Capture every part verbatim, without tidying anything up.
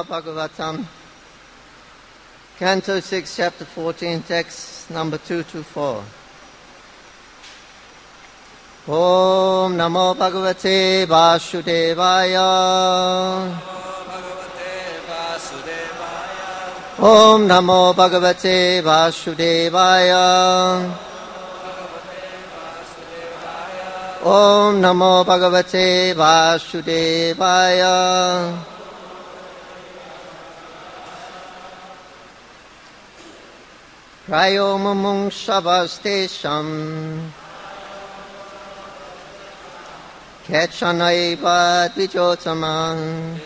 Bhagavatam, Canto six, Chapter fourteen, text number two to four. Om Namo Bhagavate Vasudevaya. Om Namo Bhagavate Vasudevaya. Om Namo Bhagavate Vasudevaya. Prayo mumung savastesham Kechanaiva dvijotamam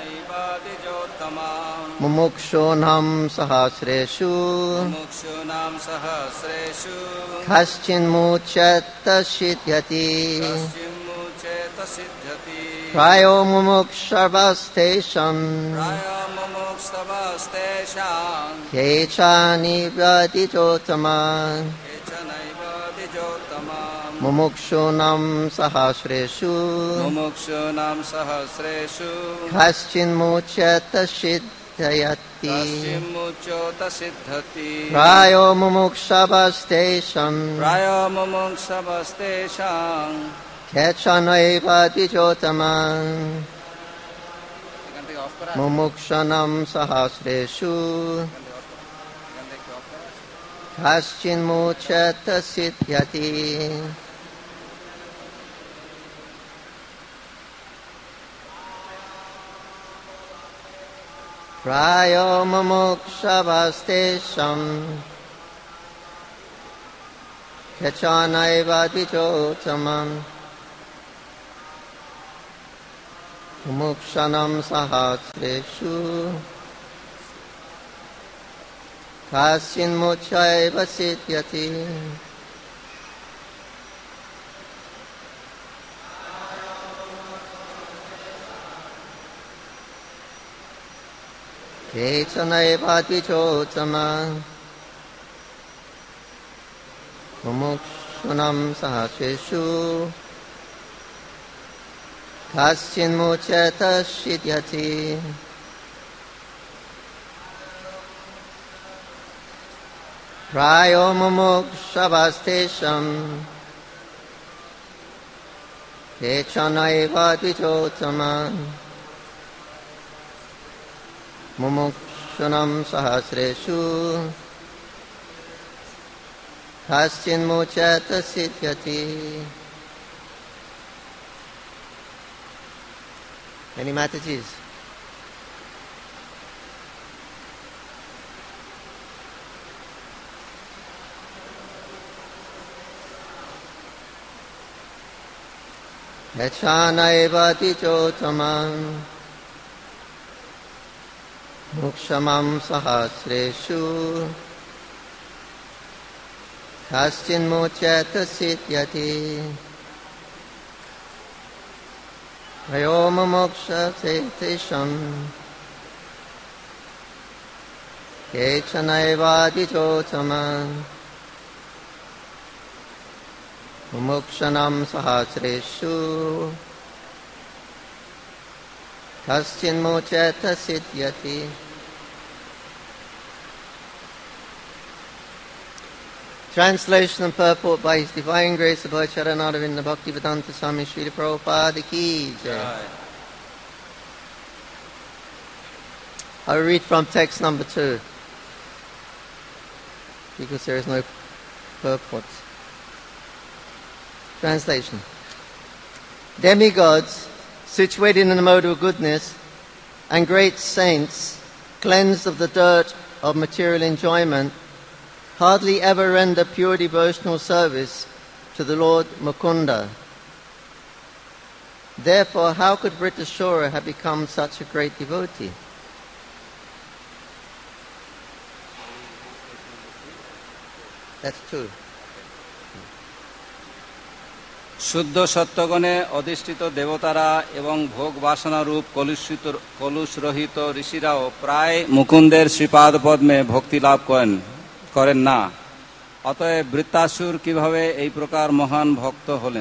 Mumukshonam sahasreshu Mumukshonam sahasreshu Kaschin muchyata siddhyati Kaschin muchyata siddhyati Prayo mumukshavastesham Prayo mumukshavastesham Kechaniva dvijotamam Kechanaiva dvijotamam Mumukshonam sahasreshu Mumukshonam sahasreshu Kaschin muchyata siddhyati Kaschin muchyata siddhyati Prayo mumukshavastesham Prayo mumukshavastesham Kechanaiva dvijotamam Mumukshanam sahasreshu Kaschin muchyata siddhyati Prayo mumukshavastesham Kechanaiva dvijotamam Mumukshanam sahasreshu Kaschin muchyaiva siddhyati Kechanaiva dvijotamam Mumukshanam sahasreshu Kaschin muchyata siddhyati Prayo mumukshavastesham Kechanaiva dvijotamam Mumukshanam sahasreshu Kaschin muchyata siddhyati. Any Matajis? Kechanaiva dvijotamam Mukshamam sahasreshu Kaschin muchyata siddhyati Prayo mumukshavastesham Kechanaiva dvijotamam Mumukshanam sahasreshu Kaschin muchyata siddhyati. Translation and purport by His Divine Grace of Charanaravinda Bhaktivedanta Swami Srila Prabhupada Ki Jai. I will read from text number two because there is no purport. Translation. Demigods, situated in the mode of goodness, and great saints, cleansed of the dirt of material enjoyment, hardly ever render pure devotional service to the Lord Mukunda. Therefore, how could Vritrashura have become such a great devotee? That's two. শুদ্ধ সত্যগণে অধিষ্ঠিত দেবতারা এবং ভোগ বাসনা রূপ কলুষিত কলুষরহিত ঋষিরাও প্রায় মুকুন্দের শ্রীপাদ পদ্মে ভক্তি লাভ করেন করেন না। অতএব বৃত্তাসুর কিভাবে এই প্রকার মহান ভক্ত হলেন?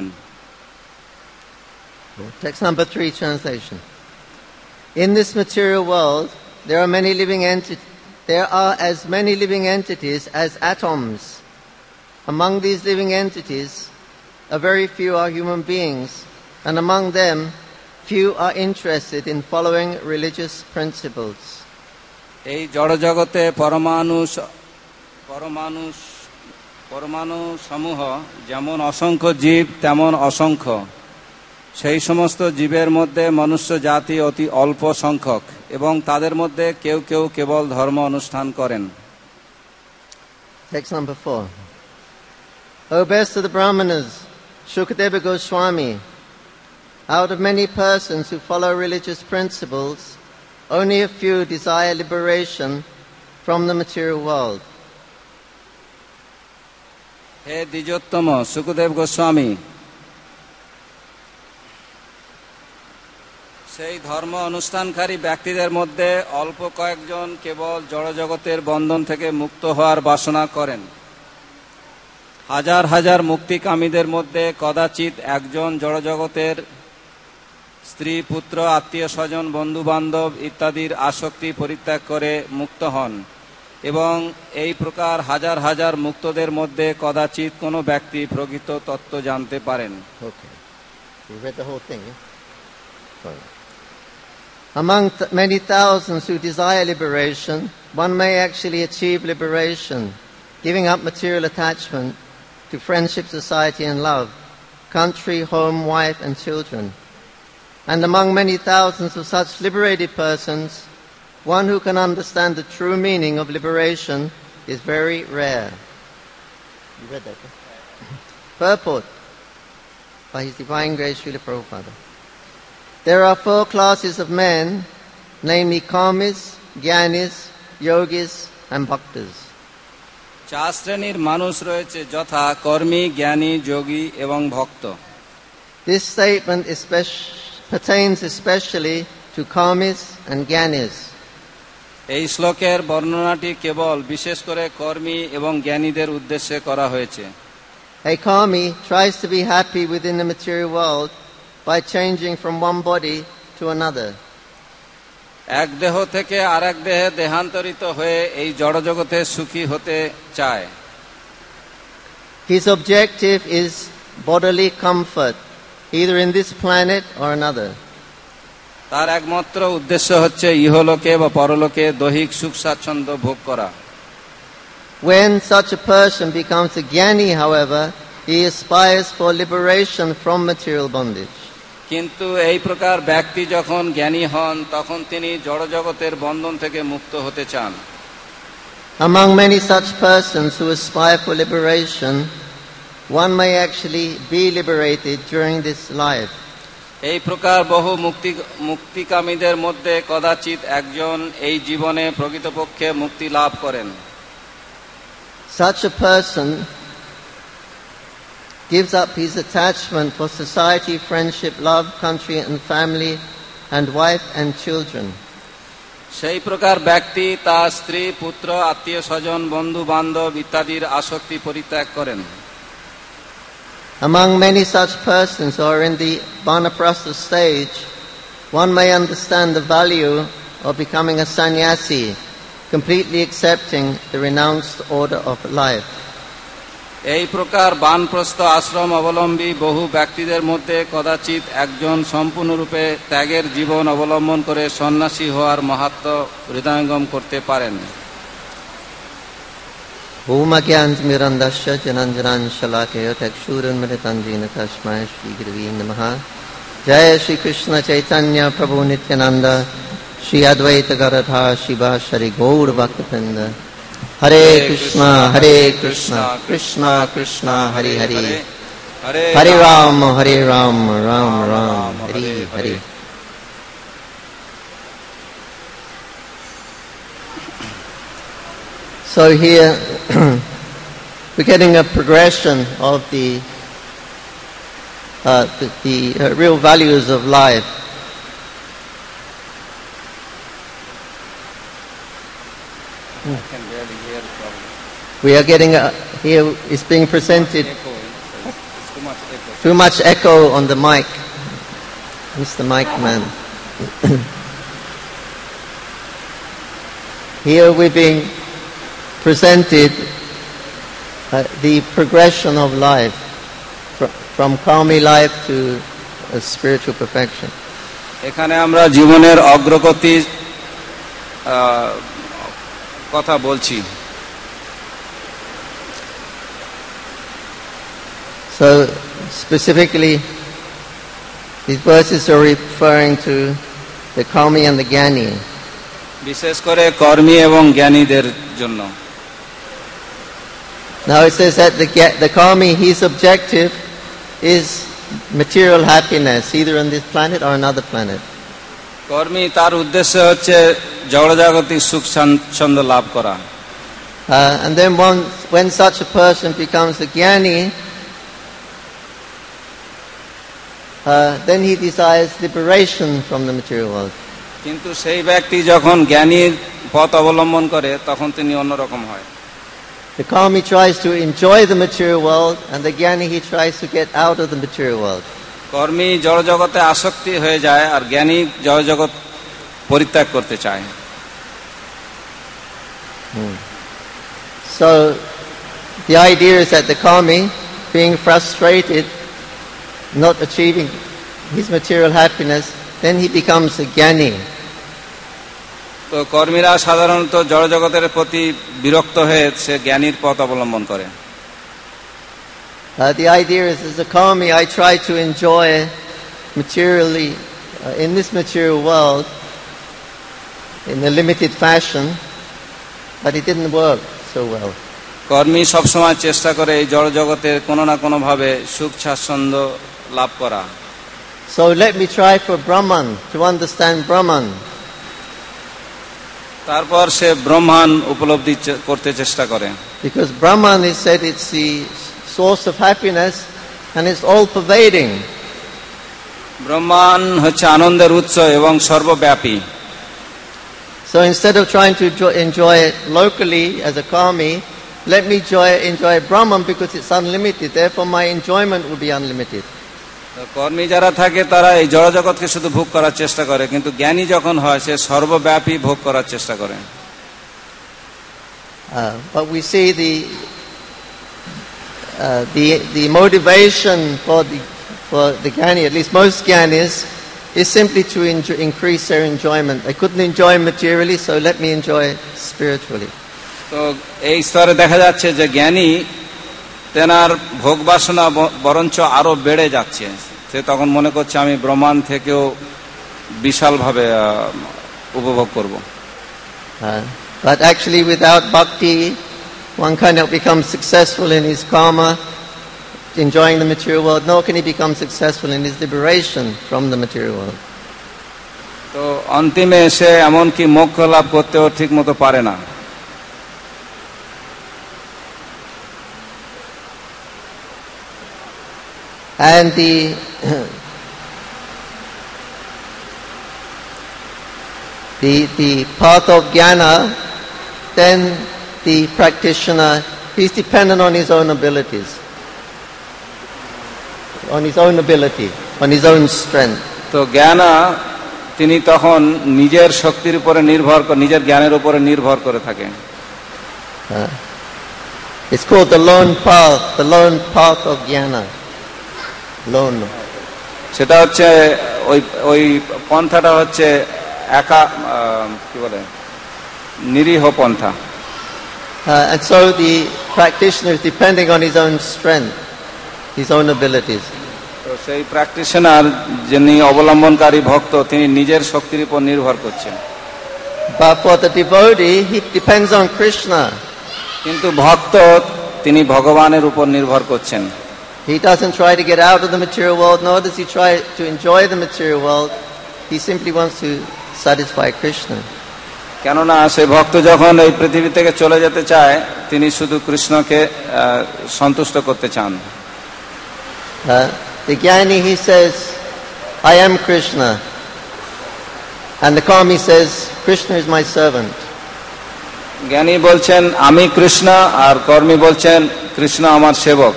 Text number three, translation. In this material world, there are many living enti- there are as many living entities as atoms. Among these living entities, a very few are human beings, and among them, few are interested in following religious principles. এই জড়জগতে পরমাণু স- পরমাণু স- পরমাণু সমূহ যেমন অসংখ্য জীব তেমন অসংখ্য। সেই সমস্ত জীবের মধ্যে মনুষ্য জাতি অতি অল্প সংখ্যক এবং তাদের মধ্যে কেউ কেউ কেবল ধর্ম অনুষ্ঠান করেন। Text number four. O best of the Brahmanas, Shukadeva Goswami, out of many persons who follow religious principles, only a few desire liberation from the material world. হে দ্বিজোত্তম সুখদেব গোস্বামী, সেই ধর্ম অনুষ্ঠানকারী ব্যক্তিদের মধ্যে অল্প কয়েকজন কেবল জড়জগতের বন্ধন থেকে মুক্ত হওয়ার বাসনা করেন। হাজার হাজার মুক্তিকামীদের মধ্যে কদাচিৎ একজন জড়জগতের স্ত্রী, পুত্র, আত্মীয় স্বজন, বন্ধু বান্ধব ইত্যাদির আসক্তি পরিত্যাগ করে মুক্ত হন এবং এই প্রকার হাজার হাজার মুক্তদের মধ্যে কদাচিৎ কোনো ব্যক্তি প্রকৃত তত্ত্ব জানতে পারেন। Okay. You read the whole thing, yeah? Sorry. Among th- many thousands who desire liberation, one may actually achieve liberation, giving up material attachment to friendship, society and love, country, home, wife and children. And among many thousands of such liberated persons, one who can understand the true meaning of liberation is very rare. You read that, huh? Purport by His Divine Grace Srila Prabhupada. There are four classes of men, namely karmis, jnanis, yogis and bhaktas. চার শ্রেণীর মানুষ রয়েছে, যথা কর্মী, জ্ঞানী, যোগী এবং ভক্ত। This statement especially, pertains especially to karmis and jnanis. এই শ্লোকের বর্ণনাটি কেবল বিশেষ করে কর্মী এবং জ্ঞানীদের উদ্দেশ্যে করা হয়েছে। A karmi tries to be happy within the material world by changing from one body to another. এক দেহ থেকে আরেক দেহে দেহান্তরিত হয়ে এই জড়জগতে সুখী হতে চায়। His objective is bodily comfort, either in this planet or another. তার একমাত্র উদ্দেশ্য হচ্ছে ইহলোকে বা পরলোকে দৈহিক সুখ স্বাচ্ছন্দ্য ভোগ করা। When such a person becomes a jnani, however, he aspires for liberation from material bondage. কিন্তু এই প্রকার ব্যক্তি যখন জ্ঞানী হন তখন তিনি জড়জগতের বন্ধন থেকে মুক্ত হতে চান। Among many such persons who aspire for liberation, one may actually be liberated during this life. এই প্রকার বহু মুক্তি মুক্তিকামীদের মধ্যে কদাচিৎ একজন এই জীবনে প্রকৃতপক্ষে মুক্তি লাভ করেন। Such a person gives up his attachment for society, friendship, love, country and family, and wife and children. সেই প্রকার ব্যক্তি তার স্ত্রী, পুত্র, আত্মীয় স্বজন, বন্ধু বান্ধব ইত্যাদির আসক্তি পরিত্যাগ করেন। Among many such persons who are in the Vanaprastha stage, one may understand the value of becoming a sannyasi, completely accepting the renounced order of life. এই প্রকার বানপ্রস্থ আশ্রম অবলম্বী বহু ব্যক্তিদের মধ্যে কদাচিৎ একজন সম্পূর্ণরূপে ত্যাগের জীবন অবলম্বন করে সন্ন্যাসী হওয়ার মাহাত্ম্য হৃদয়ঙ্গম করতে পারেন। Om Agyantimirandasya Jananjanan Shalakaya Takshurunmritanjina Tasmai Shri Gurave Namaha. Jaya Shri Krishna Chaitanya Prabhu Nityananda Shri Advaita Gadadhar Shivasari Gaur Bhaktivinoda. Hare Krishna, Hare Krishna, Krishna Krishna, Hare Hare, Hare Ram, Hare Ram, Ram Ram, Hare Hare. So here we're getting a progression of the uh, the, the uh, real values of life. I can barely hear from We are getting a, here is being presented echo. It's too much echo. too much echo on the mic. Mister Mic Man. here we're being presented uh, the progression of life fr- from karmi life to a spiritual perfection. এখানে আমরা জীবনের অগ্রগতির আহ, কথা বলছি। So specifically, these verses are referring to the karmi and the jnani. বিশেষ করে কর্মী এবং জ্ঞানীদের জন্য। Now it says that the the karmi, his objective is material happiness, either on this planet or another planet. কর্মী তার উদ্দেশ্য হচ্ছে জড়জাগতিক সুখ স্বাচ্ছন্দ্য লাভ করা। Uh, and then one, when such a person becomes a jnani, uh, then he desires liberation from the material world. কিন্তু সেই ব্যক্তি যখন জ্ঞানীর পথ অবলম্বন করে তখন তিনি অন্যরকম হয়। The karmi tries to enjoy the material world, and the jnani, he tries to get out of the material world. কর্মী জড়জগতে আসক্তি হয়ে যায় আর জ্ঞানী জড়জগৎ পরিত্যাগ করতে চায়। Hmm. So the idea is that the karmi, being frustrated, not achieving his material happiness, then he becomes a jnani. তো কর্মীরা সাধারণত জড়জগতের প্রতি বিরক্ত হয়ে সে জ্ঞানীর পথ অবলম্বন করে। Uh, the idea is, as a karmi, I try to enjoy materially uh, in this material world in a limited fashion, but it didn't work so well. কর্মী সবসময় চেষ্টা করে এই জড়জগতে কোনো না কোনো ভাবে সুখ স্বাচ্ছন্দ্য লাভ করা। So let me try for Brahman, to understand Brahman. তারপর সে ব্রহ্মাণ্ড উপলব্ধি চে- করতে চেষ্টা করে। Because Brahman is said it's the source of happiness and it's all pervading. ব্রহ্মাণ্ড হচ্ছে আনন্দের উৎস এবং সর্বব্যাপী। So instead of trying to enjoy, enjoy it locally as a karmi, let me enjoy, enjoy Brahman because it's unlimited. Therefore my enjoyment will be unlimited. তো কর্মী যারা থাকে তারা এই জড়জগৎকে শুধু ভোগ করার চেষ্টা করে, কিন্তু জ্ঞানী যখন হয় সে সর্বব্যাপী ভোগ করার চেষ্টা করে। Uh, but we see the uh, the the motivation for the for the jnani, at least most jnanis, is simply to enjoy, increase their enjoyment. They couldn't enjoy materially, so let me enjoy spiritually. তো এই স্তরে দেখা যাচ্ছে যে জ্ঞানী তেনার ভোগ বাসনা ব- বরঞ্চ আরো বেড়ে যাচ্ছে। সে তখন মনে করছে আমি ব্রহ্মাণ্ড থেকেও বিশালভাবে আহ, উপভোগ করব। Uh, but actually, without bhakti, one cannot become successful in his karma, enjoying the material world, nor can he become successful in his liberation from the material world. তো অন্তিমে সে এমনকি মোক্ষ লাভ করতেও ঠিক মতো পারে না। And the the the path of jnana, then the practitioner, he's dependent on his own abilities, on his own ability, on his own strength. তো জ্ঞানা তিনি তখন নিজের শক্তির উপরে নির্ভর করে, নিজের জ্ঞানের উপরে নির্ভর করে থাকেন। Uh, it's called the lone path, the lone path of jnana. Lone. সেটা হচ্ছে ওই ওই পন্থাটা হচ্ছে একা আহ, কি বলে নিরীহ পন্থা। Uh, and so the practitioner is depending on his own strength, his own abilities. তো সেই প্র্যাকটিশনার যিনি অবলম্বনকারী ভক্ত তিনি নিজের শক্তির উপর নির্ভর করছেন। But for the devotee, he depends on Krishna. কিন্তু ভক্ত তিনি ভগবানের উপর নির্ভর করছেন। He doesn't try to get out of the material world, nor does he try to enjoy the material world. He simply wants to satisfy Krishna. কেননা সে ভক্ত যখন এই পৃথিবী থেকে চলে যেতে চায় তিনি শুধু কৃষ্ণকে আহ, সন্তুষ্ট করতে চান। Uh, the jnani, he says, I am Krishna. And the karmi says, Krishna is my servant. জ্ঞানী বলছেন আমি কৃষ্ণ, আর কর্মী বলছেন কৃষ্ণ আমার সেবক।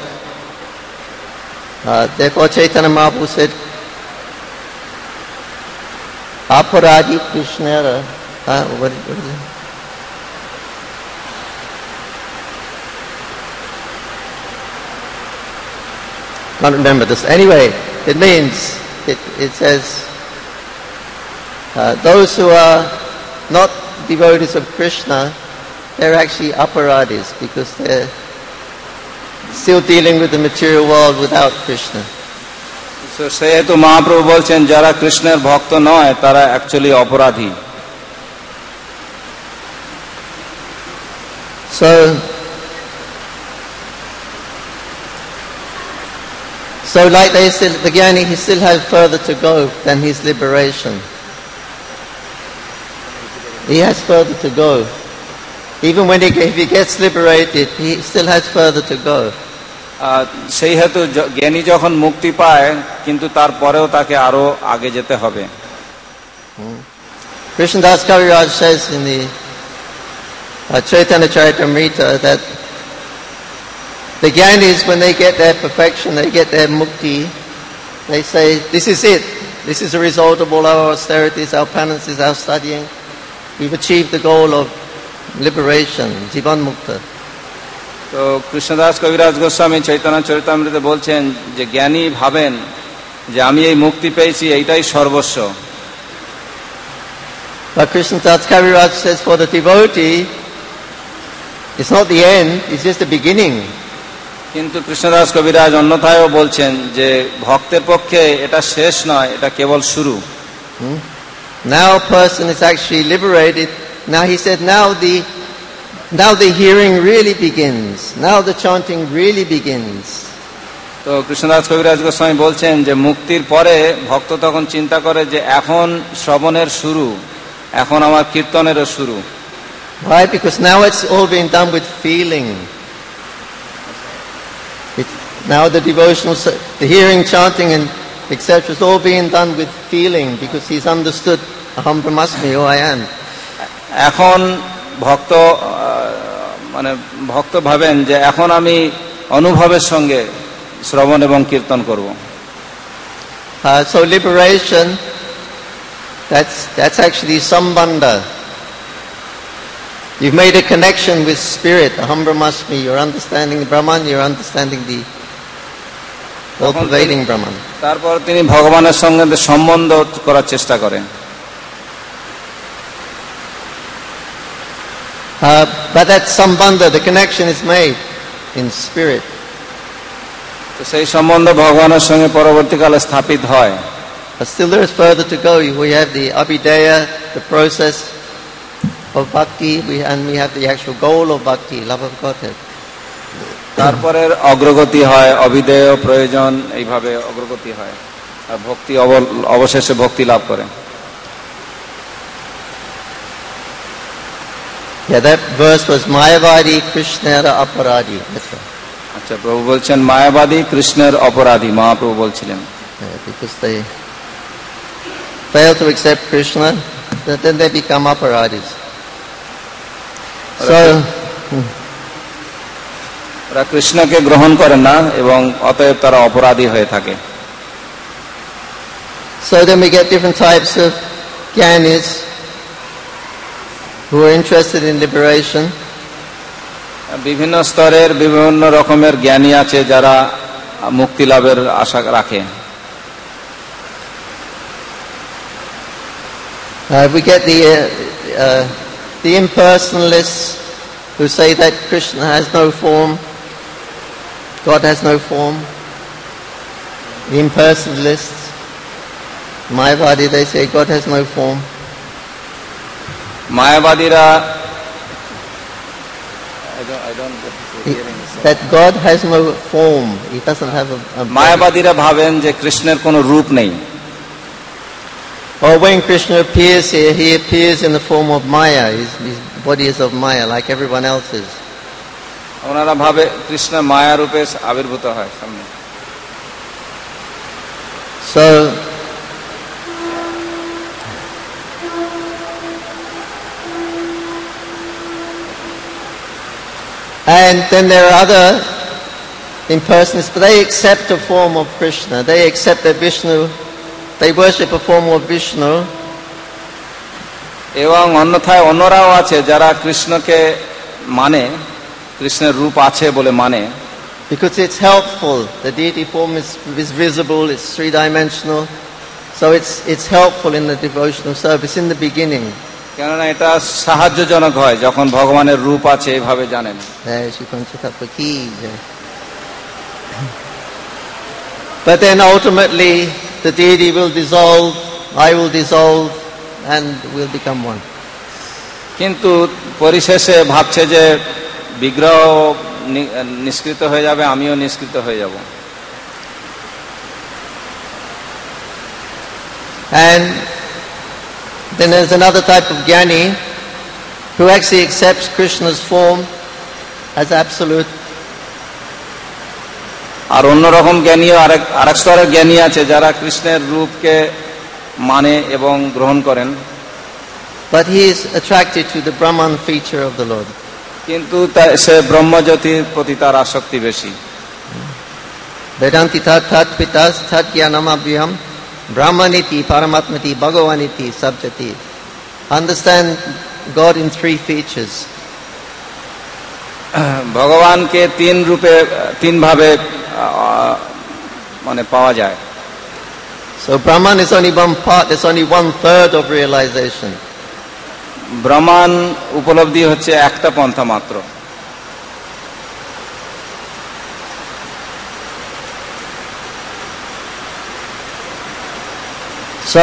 Uh, therefore Chaitanya Mahaprabhu said, Aparadi Krishnara. Uh, what, what is it? Can't remember this. Anyway, it means, it, it says, uh, those who are not devotees of Krishna, they're actually aparadhis because they're still dealing with the material world without Krishna. So সেহেতু মহাপ্রভু বলছেন যারা কৃষ্ণের ভক্ত নয় তারা actually অপরাধী। So, so like they still, the Jnani, he still has further to go than his liberation. He has further to go. Even when he, if he gets liberated, he still has further to go. সেই হেতু জ্ঞানী যখন মুক্তি পায় কিন্তু তারপরেও তাকে আরো আগে যেতে হবে। Krishnadas Kaviraj says in the uh, Chaitanya Charitamrita that the Jnanis, when they get their perfection, they get their mukti, they say, this is it. This is the result of all our austerities, our penances, our studying. We've achieved the goal of liberation, Jivan Mukta. তো কৃষ্ণদাস কবিরাজ গোস্বামী চৈতন্য চরিতামৃতে বলছেন যে জ্ঞানী ভাবেন যে আমি এই মুক্তি পেয়েছি এইটাই সর্বস্ব। But Krishnadas Kaviraj says for the devotee, it's not the end, it's just the beginning. কিন্তু কৃষ্ণদাস কবিরাজ অন্যথায়ও বলছেন যে ভক্তের পক্ষে এটা শেষ নয়, এটা কেবল শুরু। Hmm? Now a person is actually liberated. Now he said, now the now the hearing really begins. Now the chanting really begins. তো কৃষ্ণদাস কবিরাজ গোস্বামী বলছেন যে মুক্তির পরে ভক্ত তখন চিন্তা করে যে এখন শ্রবণের শুরু, এখন আমার কীর্তনেরও শুরু। Why? Because now it's all being done with feeling. It's now the devotional, the hearing, chanting, and et cetera is all being done with feeling because he's understood aham brahmasmi, who I am. এখন ভক্ত মানে ভক্ত ভাবেন যে এখন আমি অনুভবের সঙ্গে শ্রবণ এবং কীর্তন করব। Uh, so liberation, that's that's actually sambandha. You've made a connection with spirit, aham brahmasmi. You're understanding the Brahman. You're understanding the all-pervading Brahman. তারপর তিনি ভগবানের সঙ্গে সম্বন্ধ করার চেষ্টা করেন। Uh, but that sambandha, the connection is made in spirit. তো সেই সম্বন্ধ ভগবানের সঙ্গে পরবর্তীকালে স্থাপিত হয়। But still there is further to go. We have the abhideya, the process of bhakti, we, and we have the actual goal of bhakti, love of Godhead. তারপরের অগ্রগতি হয়, অবিধেয় প্রয়োজন, এইভাবে অগ্রগতি হয় আর ভক্তি অবশেষে ভক্তি লাভ করে। Yeah, that verse was Mayavadi Krishnera Aparadi. That's right. আচ্ছা, প্রভু বলছেন মায়াবাদী কৃষ্ণের অপরাধী, মহাপ্রভু বলছিলেন। Yeah, because they fail to accept Krishna, then they become aparadis. So, ওরা কৃষ্ণকে গ্রহণ করেন না এবং অতএব তারা অপরাধী হয়ে থাকে। So then we get different types of jnanis who are interested in liberation. বিভিন্ন স্তরের বিভিন্ন রকমের জ্ঞানী আছে যারা মুক্তি লাভের আশা রাখে। Uh, we get the uh, uh, the impersonalists who say that Krishna has no form, God has no form. The impersonalists, Mayavadi, they say God has no form. মায়াবাদীরা that God has no form, He doesn't have a, a মায়াবাদীরা ভাবেন যে কৃষ্ণের কোনো রূপ নেই। Or when Krishna appears here, He appears in the form of Maya. His, his body is of Maya, like everyone else's. ওনারা ভাবে কৃষ্ণ মায়া রূপে আবির্ভূত হয় সামনে। So and then there are other impersonalists, but they accept a form of Krishna. They accept that Vishnu, they worship a form of Vishnu. এবং অন্যথায় অন্যরাও আছে যারা কৃষ্ণকে মানে, কৃষ্ণের রূপ আছে বলে মানে, because it's helpful. The deity form is, is visible, it's three-dimensional, so it's, it's helpful in the devotional service in the beginning. কেননা এটা সাহায্যজনক হয় যখন ভগবানের রূপ আছে এইভাবে জানেন। But then ultimately the deity will dissolve, I will dissolve, and we'll become one. কিন্তু পরিশেষে ভাবছে যে বিগ্রহ নিষ্কৃত হয়ে যাবে, আমিও নিষ্কৃত হয়ে যাব। And then there's another type of jnani who actually accepts Krishna's form as absolute. আর অন্যরকম জ্ঞানীও আরেক আরেক স্তরের জ্ঞানী আছে যারা কৃষ্ণের রূপকে মানে এবং গ্রহণ করেন। But he is attracted to the Brahman feature of the Lord. কিন্তু সে ব্রহ্মজ্যোতির প্রতি তার আসক্তি বেশি। Vedanti tat tat pitas tat jnanamabhyam brahmaniti paramatmati bhagavaniti sabjati. Understand God in three features. ভগবানকে তিন রূপে তিন ভাবে মানে পাওয়া যায়। So Brahman is only one part, there's only one third of realization. ব্রহ্মান উপলব্ধি হচ্ছে একটা পন্থা মাত্র। So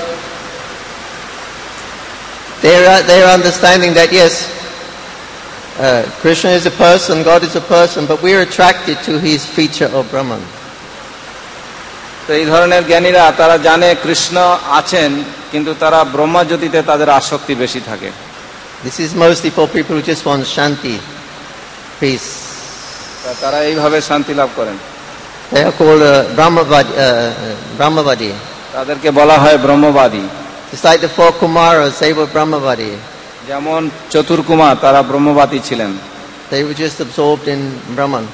they're they're understanding that yes, uh, Krishna is a person, God is a person, but we're attracted to his feature of Brahman. তো এই ধরনের জ্ঞানীরা তারা জানে কৃষ্ণ আছেন, কিন্তু তারা ব্রহ্মজ্যোতিতে তাদের আসক্তি বেশি থাকে। This is mostly for people who just want shanti, peace. তারা এইভাবে শান্তি লাভ করেন। They are called uh, Brahmavadi. Uh, Brahmavadi. তাদেরকে বলা হয় ব্রহ্মবাদী। It's like the four Kumaras, they were Brahmavadi. যেমন চতুর্কুমার তারা ব্রহ্মবাদী ছিলেন। They were just absorbed in Brahman.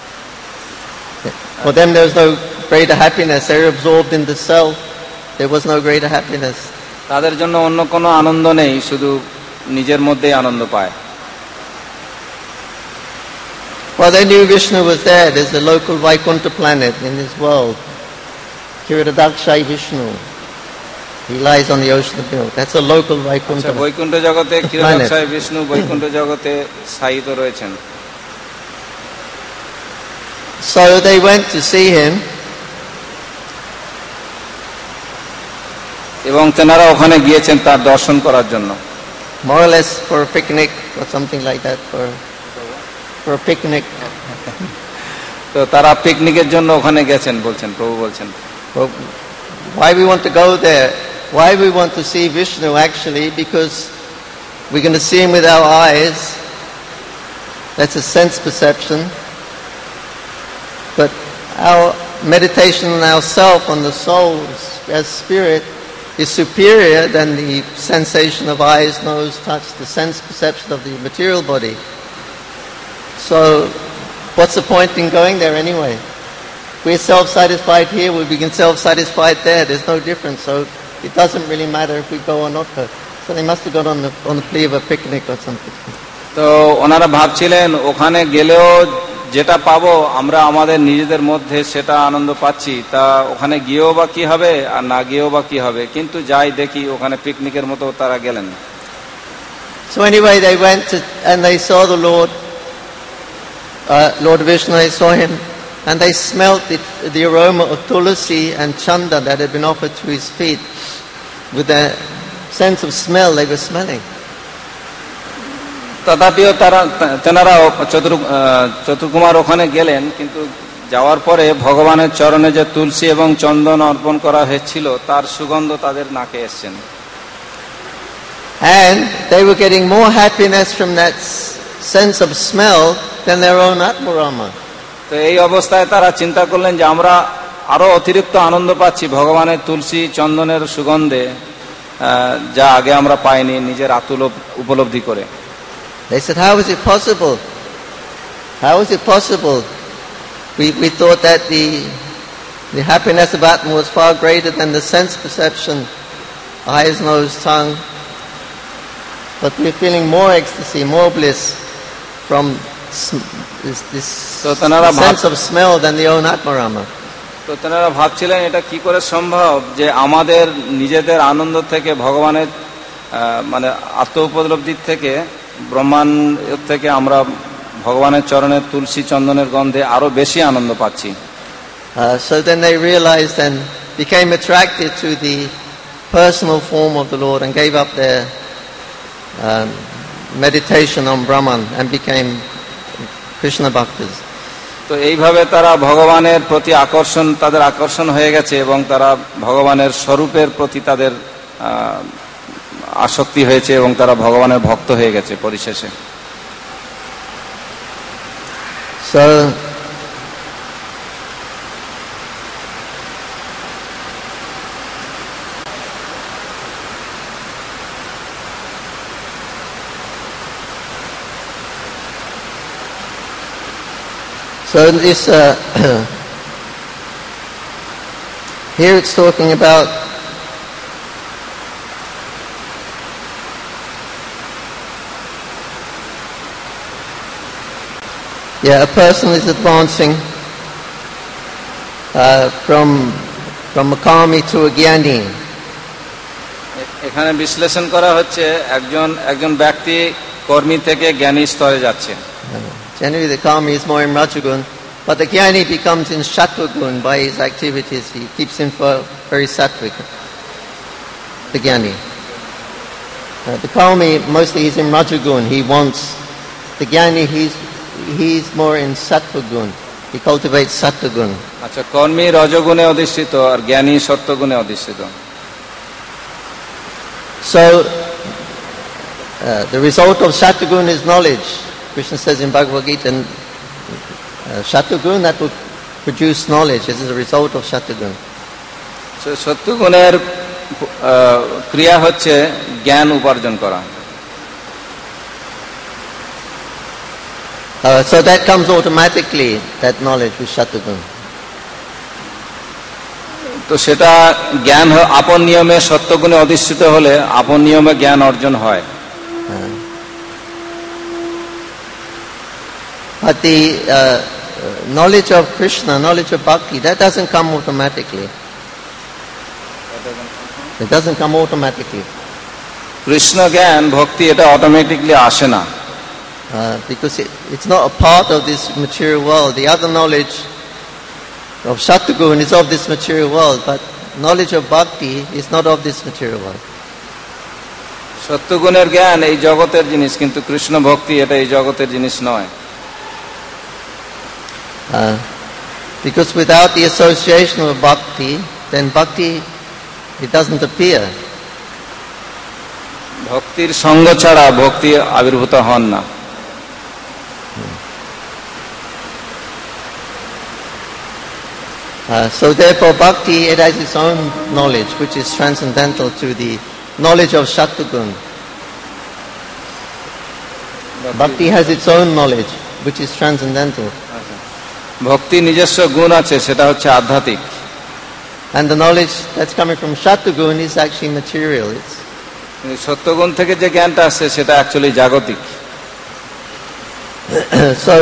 For them there was no greater happiness. They were absorbed in the self. There was no greater happiness. তাদের জন্য অন্য কোনো আনন্দ নেই, শুধু নিজের মধ্যেই আনন্দ পায়। Well, they knew Vishnu was there. There's a local Vaikuntha planet in this world. Kiradakshai Vishnu. He lies on the ocean of milk. That's a local Vaikuntha. আচ্ছা, বৈকুণ্ঠ জগতে কিরদাক্ষায় বিষ্ণু বৈকুণ্ঠ জগতে স্থায়িত রয়েছেন। So they went to see him. এবং তেনারা ওখানে গিয়েছেন তার দর্শন করার জন্য। More or less for a picnic or something like that, for for a picnic. তো তারা পিকনিকের জন্য ওখানে গেছেন বলছেন, প্রভু বলছেন। Well, why we want to go there? Why we want to see Vishnu actually? Because we're going to see him with our eyes. That's a sense perception. But our meditation on ourself, on the soul as spirit, is superior than the sensation of eyes, nose, touch, the sense perception of the material body. So, what's the point in going there anyway? We're self-satisfied here, we become self-satisfied there. There's no difference. So, it doesn't really matter if we go or not go. So they must have gone on the on the plea of a picnic or something. তো ওনারা ভাবছিলেন ওখানে গেলেও যেটা পাবো আমরা আমাদের নিজেদের মধ্যে সেটা আনন্দ পাচ্ছি, তা ওখানে গিয়েও বা কি হবে আর না গিয়েও বা কি হবে, কিন্তু যাই দেখি ওখানে পিকনিকের মতো তারা গেলেন। So anyway, they went to, and they saw the Lord, uh, Lord Vishnu. They saw him, and they smelt the, the aroma of tulasi and chanda that had been offered to his feet. With a sense of smell, they were smelling. তথাপিও তারা তেনারাও চতুর চতুর্কুমার ওখানে গেলেন, কিন্তু যাওয়ার পরে ভগবানের চরণে যে তুলসী এবং চন্দন অর্পণ করা হয়েছিল তার সুগন্ধ তাদের নাকে এসেছেন। And they were getting more happiness from that sense of smell than their own atmarama. তো এই অবস্থায় তারা চিন্তা করলেন যে আমরা আরো অতিরিক্ত আনন্দ পাচ্ছি ভগবানের তুলসী চন্দনের সুগন্ধে, যা আগে আমরা পাইনি নিজের আতুল উপলব্ধি করে। They said, how is it possible? How is it possible? We we thought that the the happiness of Atma was far greater than the sense perception, eyes, nose, tongue. But we're feeling more ecstasy, more bliss from sm- this, this So tanara bhab- sense of smell than the own Atmarama. তো তেনারা ভাবছিলেন এটা কি করে সম্ভব যে আমাদের নিজেদের আনন্দ থেকে ভগবানের আহ, মানে আত্ম উপলব্ধির থেকে ব্রহ্মাণ্ড থেকে আমরা ভগবানের চরণের তুলসী চন্দনের গন্ধে আরো বেশি আনন্দ পাচ্ছি। Uh, so then they realized and became attracted to the personal form of the Lord and gave up their um, meditation on Brahman and became Krishna Bhaktas. তো এইভাবে তারা ভগবানের প্রতি আকর্ষণ তাদের আকর্ষণ হয়ে গেছে এবং তারা ভগবানের স্বরূপের প্রতি তাদের আহ, আসক্তি হয়েছে এবং তারা ভগবানের ভক্ত হয়ে গেছে পরিশেষে। So So this uh, here it's talking about yeah, a person is advancing uh, from from a kami to a gyani. এখানে বিশ্লেষণ করা হচ্ছে একজন একজন ব্যক্তি কর্মী থেকে জ্ঞানী স্তরে যাচ্ছে। Generally, the kami is more in Rajagun, but the gyani becomes in Sattvagun by his activities. He keeps him for very sattvic. The gyani. Uh, the kami mostly is in Rajagun. He wants the gyani. He's he's more in Sattvagun. He cultivates Sattvagun. আচ্ছা, কর্মী রজগুণে অধিষ্ঠিত আর জ্ঞানী সত্ত্বগুণে অধিষ্ঠিত। So uh, the result of Sattvagun is knowledge. Krishna says in Bhagavad Gita, uh, Sattvagun, that will produce knowledge. This is a result of Sattvagun. So, সত্ত্বগুণের ক্রিয়া হচ্ছে জ্ঞান উপার্জন করা। Uh, so that comes automatically, that knowledge with Sattvagun. তো সেটা জ্ঞান হ- আপন নিয়মে সত্ত্বগুণে অধিষ্ঠিত হলে আপন নিয়মে জ্ঞান অর্জন হয়। Uh, but the uh, uh, knowledge of Krishna, knowledge of Bhakti, that doesn't come automatically. It doesn't come automatically. Krishna জ্ঞান ভক্তি এটা অটোমেটিকলি আসে না, Uh, because it, it's not a part of this material world. The other knowledge of Sattvagun is of this material world, but knowledge of Bhakti is not of this material world. সত্যগুণের জ্ঞান এই জগতের জিনিস, কিন্তু কৃষ্ণ ভক্তি এটা এই জগতের জিনিস নয়। Uh, because without the association of Bhakti, then Bhakti, it doesn't appear. ভক্তির সঙ্গ ছাড়া ভক্তি আবির্ভূত হন না। Uh, so therefore Bhakti, it has its own knowledge, which is transcendental to the knowledge of Sattvagun. Bhakti has its own knowledge, which is transcendental. ভক্তি নিজস্ব গুণ আছে, সেটা হচ্ছে আধ্যাত্মিক। And the knowledge that's coming from Sattvagun is actually material. It's, কিন্তু সত্যগুণ থেকে যে জ্ঞানটা আসছে সেটা অ্যাকচুয়ালি জাগতিক। so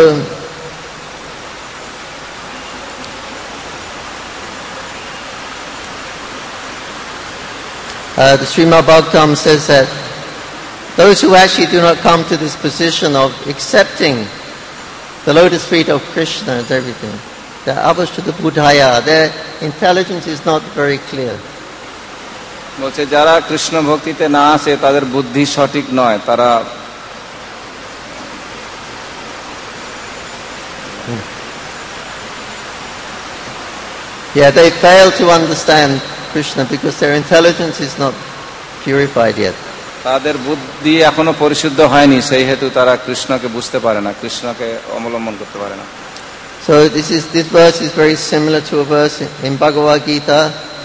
uh, the Srimad Bhagavatam says that those who actually do not come to this position of accepting the lotus feet of Krishna as everything, the avashtata buddhaya, their intelligence is not very clear. বলছে যারা কৃষ্ণ ভক্তিতে না আসে তাদের বুদ্ধি সঠিক নয়, তারা Yeah, they fail to understand Krishna because their intelligence is not purified yet. তাদের বুদ্ধি এখনো পরিশুদ্ধ হয়নি, সেই হেতু তারা কৃষ্ণকে বুঝতে পারে না, কৃষ্ণকে অবলম্বন করতে পারে না। So this is this verse is very similar to a verse in Bhagavad Gita.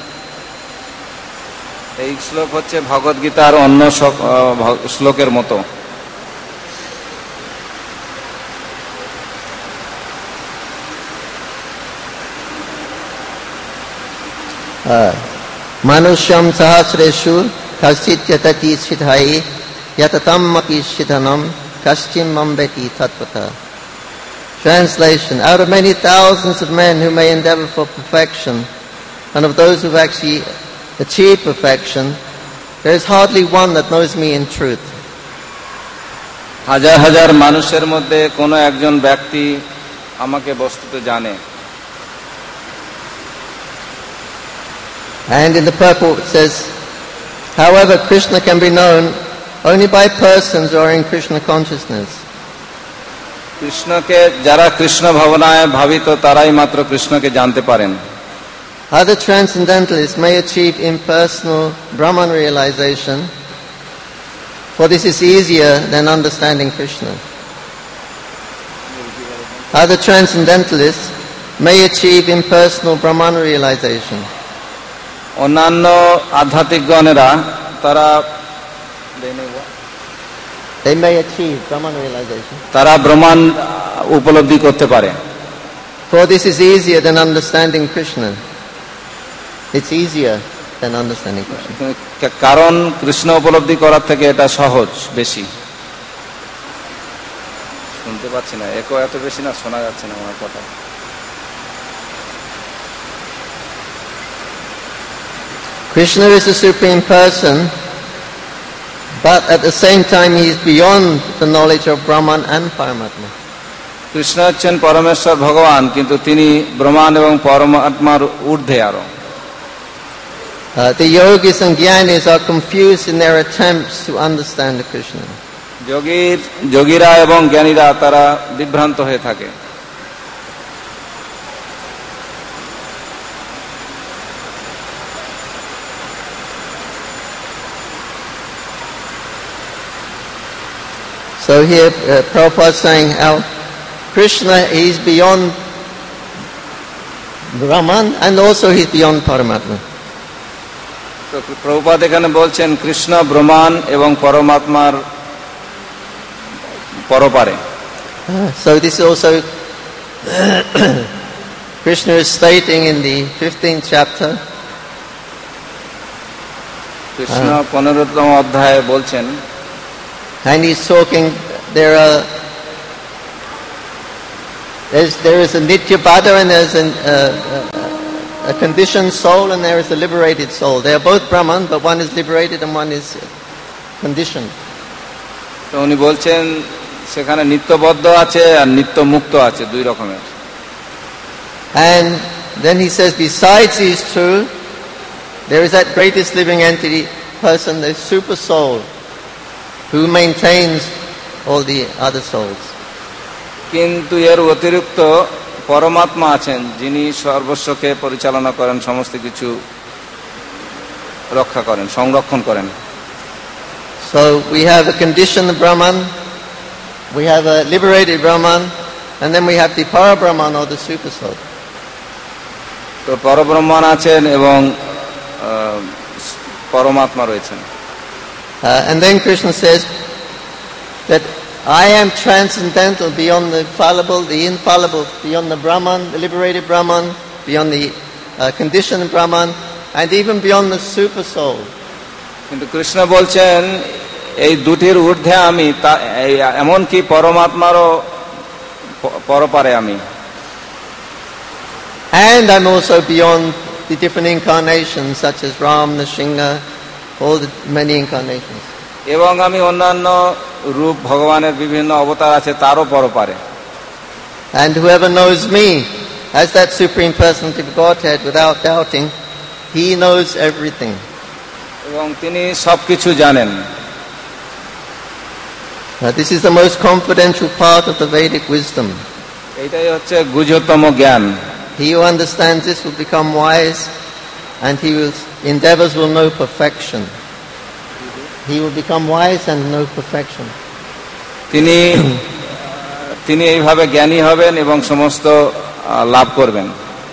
এই শ্লোক হচ্ছে ভগবদ গীতার অন্য শক- আহ, ভ- শ্লোকের মতো। Manusyam sahasreshu kaschit yatati siddhai yatatam api siddhanam kaschim mambeti tatpata. Translation: out of many thousands of men who may endeavor for perfection, and of those who've actually achieved perfection, there is hardly one that knows me in truth. হাজার হাজার মানুষের মধ্যে কোনো একজন ব্যক্তি আমাকে বস্তুত জানে। And in the purport it says, however, Krishna can be known only by persons who are in Krishna consciousness. কৃষ্ণকে যারা কৃষ্ণ ভাবনায় ভাবিত তারাই মাত্র কৃষ্ণকে জানতে পারেন। Other transcendentalists may achieve impersonal Brahman realization, for this is easier than understanding Krishna. Other transcendentalists may achieve impersonal Brahman realization. অন্যান্য আধ্যাত্মিকগণেরা তারা They may achieve Brahman realization. তারা ব্রহ্মাণ্ড উপলব্ধি করতে পারে। For this is easier than understanding Krishna. It's easier than understanding Krishna. কারণ কৃষ্ণ উপলব্ধি করার থেকে এটা সহজ বেশি। শুনতে পাচ্ছি না, একো এত বেশি না, শোনা যাচ্ছে না আমার কথা। Krishna is the Supreme Person, but at the same time he is beyond the knowledge of Brahman and Paramatma. Krishna হচ্ছেন পরমেশ্বর ভগবান, কিন্তু তিনি ব্রহ্মাণ্ড এবং পরমাত্মার ঊর্ধ্বে আরো। Uh, the yogis and jnanis are confused in their attempts to understand Krishna. যোগীর যোগীরা এবং জ্ঞানীরা তারা বিভ্রান্ত হয়ে থাকে। So here uh, Prabhupada is saying how Krishna is beyond Brahman and also he is beyond Paramatma. তো প্রভুপাদ এখানে বলছেন কৃষ্ণ ব্রহ্মাণ্ড এবং পরমাত্মার পরপারে। Uh, so this is also Krishna is stating in the fifteenth chapter. Krishna পনেরোতম অধ্যায়ে বলছেন, and he's talking, there are there's, there is a nitya bada and there's an, uh, a conditioned soul and there is a liberated soul. They are both Brahman, but one is liberated and one is conditioned. তো উনি বলছেন সেখানে নিত্যবদ্ধ আছে আর নিত্য মুক্ত আছে, দুই রকমের। And then he says, besides these two, there is that greatest living entity person, the super soul, who maintains all the other souls. কিন্তু এর অতিরিক্ত পরমাত্মা আছেন, যিনি সর্বস্বকে পরিচালনা করেন, সমস্ত কিছু রক্ষা করেন, সংরক্ষণ করেন। So we have a conditioned Brahman, we have a liberated Brahman, and then we have the Para-Brahman or the super soul. তো পরব্রহ্মণ আছেন এবং পরমাত্মা রয়েছেন। Uh, and then Krishna says that I am transcendental beyond the fallible, the infallible, beyond the Brahman, the liberated Brahman, beyond the uh, conditioned Brahman, and even beyond the super soul. কিন্তু কৃষ্ণ বলছেন এই দুটির ঊর্ধ্বে আমি, এমনকি পরমাত্মারও পরপারে আমি। And I'm also beyond the different incarnations such as Ram, Nrsimha, all the many incarnations. এবং আমি অন্যান্য রূপ ভগবানের বিভিন্ন অবতার আছে তারও পরপারে। And whoever knows me as that supreme personality of Godhead without doubting, he knows everything. এবং তিনি সবকিছু জানেন। Now, this is the most confidential part of the Vedic wisdom. এইটাই হচ্ছে গুহ্যতম জ্ঞান। He who understands this will become wise, and he will endeavors will know perfection. He will become wise and know perfection. তিনি তিনি এইভাবে জ্ঞানী হবেন এবং সমস্ত লাভ করবেন।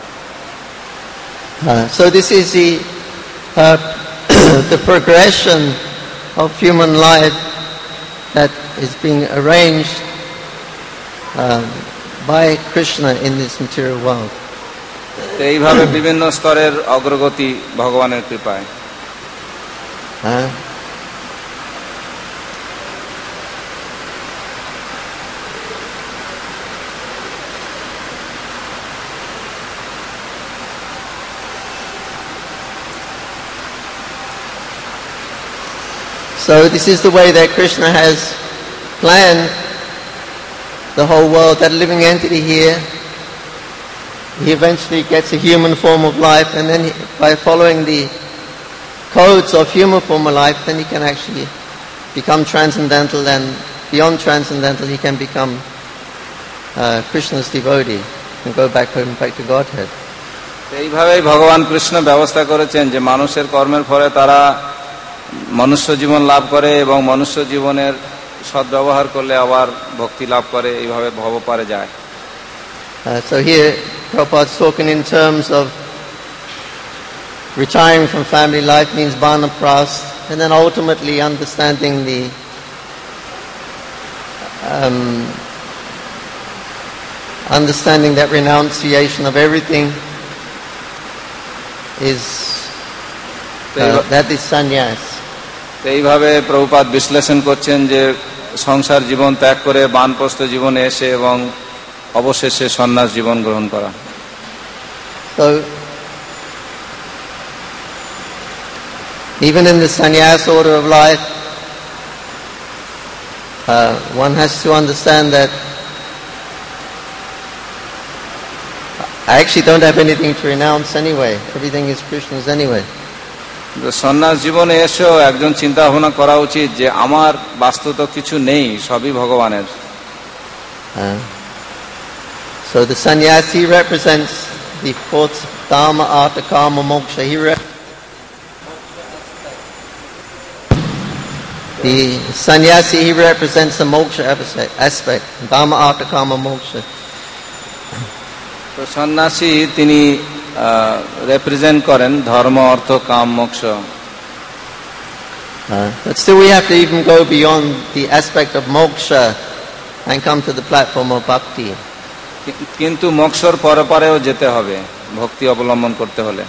Uh, so this is the uh, the progression of human life that is being arranged uh, by Krishna in this material world. এইভাবে বিভিন্ন স্তরের অগ্রগতি ভগবানের কৃপায়। Uh, So this is the way that Krishna has planned the whole world, that living entity here. He eventually gets a human form of life, and then he, by following the codes of human form of life, then he can actually become transcendental, and beyond transcendental he can become uh, Krishna's devotee and go back home, back to Godhead. এইভাবেই ভগবান কৃষ্ণ ব্যবস্থা করেছেন যে মানুষের কর্মের ফলে তারা মনুষ্য জীবন লাভ করে এবং মনুষ্য জীবনের সদ্ব্যবহার করলে আবার ভক্তি লাভ করে, এইভাবে ভবপারে যায়। Uh, so here Prabhupada's talking in terms of retiring from family life means banaprast, and then ultimately understanding the um, understanding that renunciation of everything is uh, that is sannyas. এইভাবে প্রভুপাদ বিশ্লেষণ করছেন যে সংসার জীবন ত্যাগ করে বানপ্রস্থ জীবনে এসে এবং অবশেষে সন্ন্যাস জীবন গ্রহণ করা। So even in the sannyas order of life, uh, one has to understand that I actually don't have anything to renounce anyway. Everything is Krishna's anyway. সন্ন্যাস জীবনে এসেও একজন চিন্তা ভাবনা করা উচিত যে আমার বাস্তবত কিছু নেই, সবই ভগবানের। Uh, so the sannyasi represents the fourth dharma, artha, kama, moksha. He re- the sannyasi he represents the moksha aspect, dharma, artha, kama, moksha. তো সন্ন্যাসী তিনি রিপ্রেজেন্ট করেন ধর্ম, অর্থ, কাম, মোক্ষ। But still we have to even go beyond the aspect of moksha and come to the platform of bhakti. কিন্তু মোক্ষর পরে পরেও যেতে হবে ভক্তি অবলম্বন করতে হলে।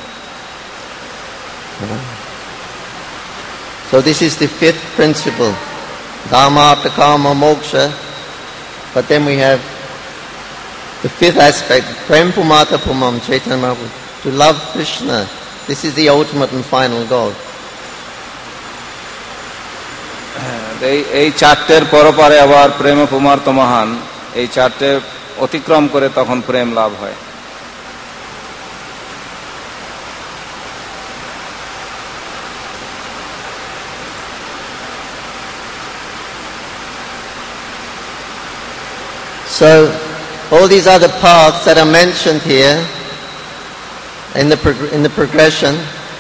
So this is the fifth principle, dharma, artha, kama, moksha. But then we have the fifth aspect, prem pumata pumam, Chaitanya Mahaprabhu, to love Krishna. This is the ultimate and final goal. এই এই চারটের পরপারে আবার প্রেম পুমার্ত মহান, এই চারটে অতিক্রম করে তখন প্রেম লাভ হয়। So all these other paths that are mentioned here in the prog- in the progression,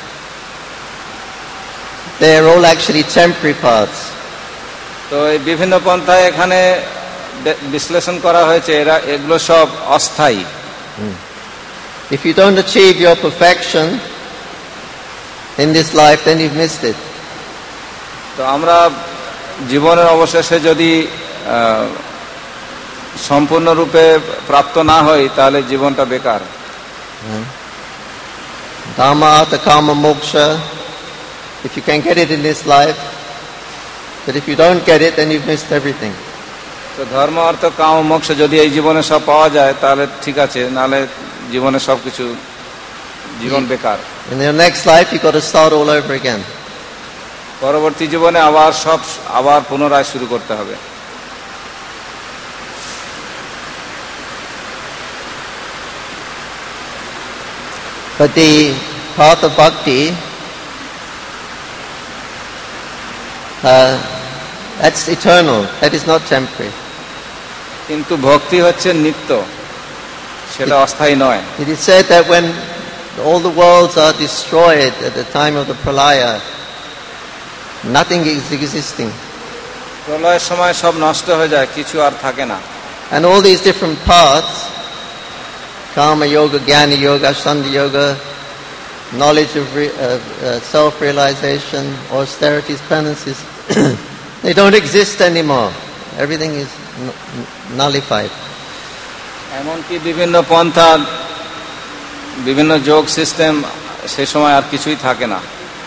they are all actually temporary paths. তো এই বিভিন্ন পন্থায় এখানে বিশ্লেষণ করা হয়েছে, এরা এগুলো সব অস্থায়ী। If you don't achieve your perfection in this life, then you've missed it. তো আমরা জীবনের অবশেষে যদি সম্পূর্ণরূপে প্রাপ্ত না হই তাহলে জীবনটা বেকার। Dharma, artha, kama, moksha. If you can get it in this life, but if you don't get it, then you've missed everything. তো ধর্ম, অর্থ, কাম, মোক্ষ যদি এই জীবনে সব পাওয়া যায় তাহলে ঠিক আছে, নাহলে জীবনে সবকিছু জীবন বেকার। In your next life, you've got to start all over again. পরবর্তী জীবনে আবার সব আবার পুনরায় শুরু করতে হবে। But the path of bhakti, uh, that's eternal. That is not temporary. কিন্তু ভক্তি হচ্ছে নিত্য, সেটা অস্থায়ী নয়। It is said that when all the worlds are destroyed at the time of the pralaya, nothing is existing. প্রলয়ের সময় সব নষ্ট হয়ে যায়, কিছু আর থাকে না। And all these different paths, Karma Yoga, Jnana Yoga, Ashtanga Yoga, knowledge of re, uh, uh, self-realization, austerities, penances, they don't exist anymore. Everything is n- nullified. এমনকি বিভিন্ন পন্থা, বিভিন্ন যোগ সিস্টেম সে সময় আর কিছুই থাকে না।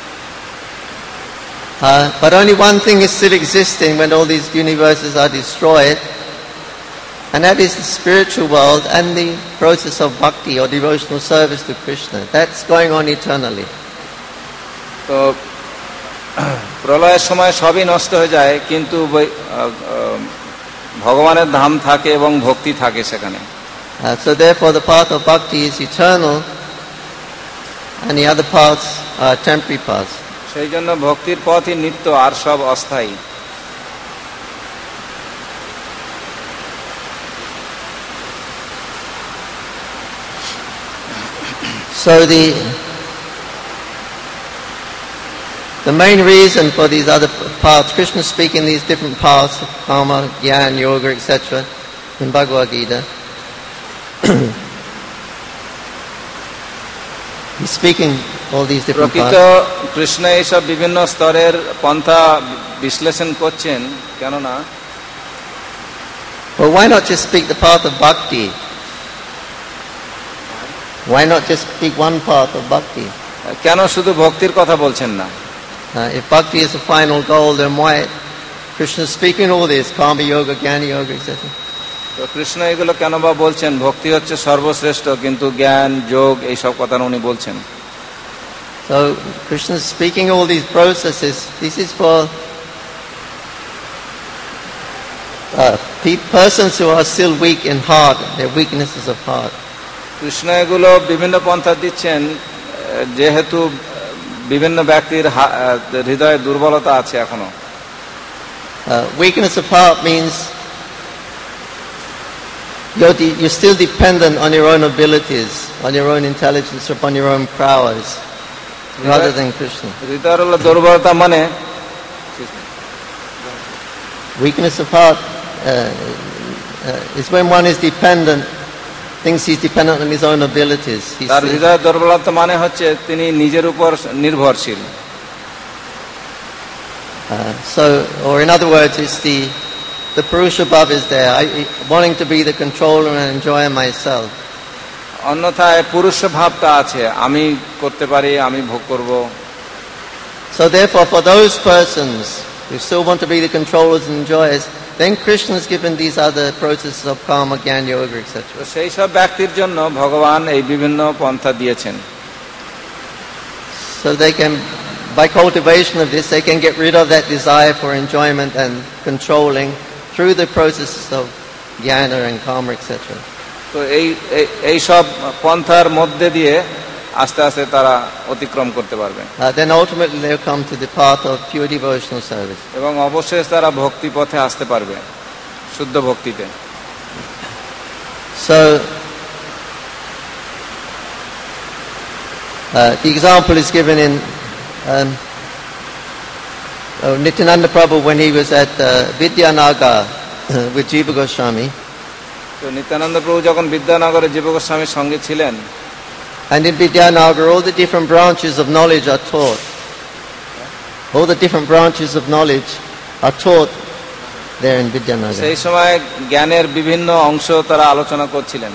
Uh, but only one thing is still existing when all these universes are destroyed, and that is the spiritual world and the process of bhakti or devotional service to Krishna. That's going on eternally. তো প্রলয়ের সময় সবই নষ্ট হয়ে যায়, কিন্তু বৈ- আহ, আহ, ভগবানের ধাম থাকে এবং ভক্তি থাকে সেখানে। Uh, so therefore the path of bhakti is eternal and the other paths are temporary paths. সেই জন্য ভক্তির পথই নিত্য, আর সব অস্থায়ী। So the the main reason for these other paths, Krishna speaking these different paths, karma, jnana, yoga, et cetera, in Bhagavad Gita. He's speaking all these different প্রকৃত paths. Krishna এইসব বিভিন্ন স্তরের পন্থা বিশ্লেষণ করছেন, কেননা Well, why not just speak the path of bhakti? Why not just speak one path of bhakti? কেন শুধু ভক্তির কথা বলছেন না? Uh, if bhakti is the final goal, then why Krishna is speaking all this, karma yoga, jnana yoga, et cetera. তো কৃষ্ণ এগুলো কেন বা বলছেন? ভক্তি হচ্ছে সর্বশ্রেষ্ঠ, কিন্তু জ্ঞান, যোগ এইসব কথা উনি বলছেন। So Krishna is speaking all these processes. This is for uh, pe- persons who are still weak in heart, their weaknesses of heart. Krishna এগুলো বিভিন্ন পন্থা দিচ্ছেন, আহ, যেহেতু আহ, বিভিন্ন ব্যক্তির হা- আহ, হৃদয়ে দুর্বলতা আছে এখনো। Uh, weakness of heart means you're, de- you're still dependent on your own abilities, on your own intelligence, upon your own prowess, rather than Krishna. হৃদয়ের হলো দুর্বলতা মানে Weakness of heart uh, uh, is when one is dependent, thinks he's dependent on his own abilities. He's, তার হৃদয়ের দুর্বলতা মানে হচ্ছে তিনি নিজের উপর নির্ভরশীল। uh, so, or in other words, it's the the Purusha Bhav is there, I, wanting to be the controller and enjoy myself. অন্যথায় পুরুষ ভাবটা আছে, আমি করতে পারি, আমি ভোগ করব। So therefore, for those persons who still want to be the controllers and enjoyers, then Krishna has given these other processes of karma, jnana, yoga, et তো cetera. সেই সব ব্যক্তির জন্য ভগবান এই বিভিন্ন পন্থা দিয়েছেন। So they can, by cultivation of this, they can get rid of that desire for enjoyment and controlling through the processes of jnana and karma, et cetera. তো এই এই- এই সব পন্থার মধ্যে দিয়ে আস্তে আস্তে তারা অতিক্রম করতে পারবে, Uh, then ultimately they'll come to the path of pure devotional service. এবং অবশ্যই তারা ভক্তি পথে আসতে পারবে, শুদ্ধ ভক্তিতে। So, uh, the example is given in um, oh, Nityananda Prabhu when he was at uh, Vidyanagar with Jiva Goswami. তো নিত্যানন্দ প্রভু যখন বিদ্যানগরে জীব গোস্বামীর সঙ্গে ছিলেন, And in Vidyanagar, all the different branches of knowledge are taught. All the different branches of knowledge are taught there in Vidyanagar. সেই সময় জ্ঞানের বিভিন্ন অংশ তারা আলোচনা করছিলেন,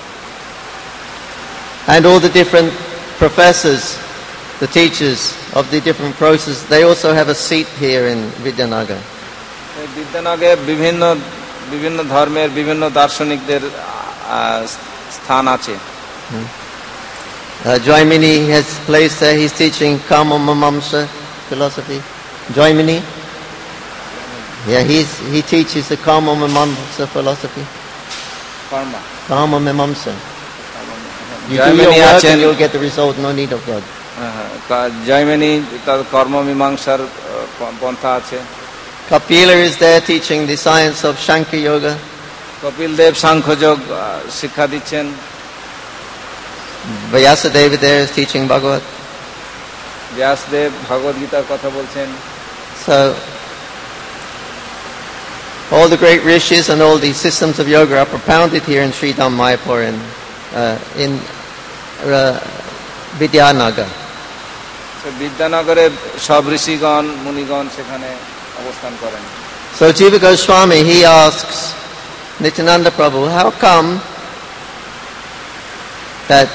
And all the different professors, the teachers of the different processes, they also have a seat here in Vidyanagar. এই বিদ্যানগরে বিভিন্ন বিভিন্ন ধর্মের বিভিন্ন দার্শনিকদের আহ, স্থান আছে। Uh, Jaimini has place there, he's teaching Kama Mamamsa philosophy. Jaimini? Yeah, he's, he teaches the Kama Mamamsa philosophy. Karma Kama Mamamsa. You do your জয়মিনী work আছেন, and you'll get the result, no need of God. হ্যাঁ, হ্যাঁ, জয়মিনী তার কর্মমীমাংসার আহ, প- পন্থা আছে। Kapila is there teaching the science of Shankar Yoga. Kapil Dev সাংখ্যযোগ আহ, শিক্ষা দিচ্ছেন। Vyasadeva there is teaching Bhagavad. Vyasdev ভগবদ গীতার কথা বলছেন। So, all the great rishis and all the systems of yoga are propounded here in Sri Dham Mayapur in, uh, in uh, Vidyanagar. তো বিদ্যানগরে সব ঋষিগণ মুনিগণ সেখানে অবস্থান করেন। So Jiva Goswami, he asks Nityananda Prabhu, how come that